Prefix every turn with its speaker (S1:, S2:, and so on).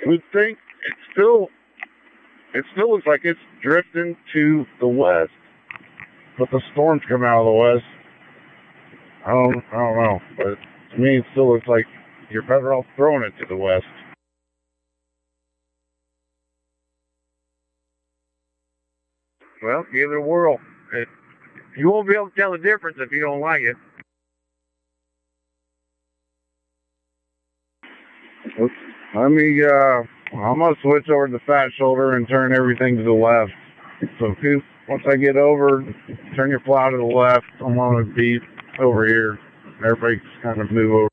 S1: would think it still looks like it's drifting to the west, but the storm's coming out of the west. I don't know, but to me it still looks like you're better off throwing it to the west.
S2: Well, give it a whirl. You won't be able to tell the difference if you don't like it.
S1: I'm gonna switch over to the fat shoulder and turn everything to the left. So once I get over, turn your plow to the left. I'm gonna be over here. Everybody kind of move over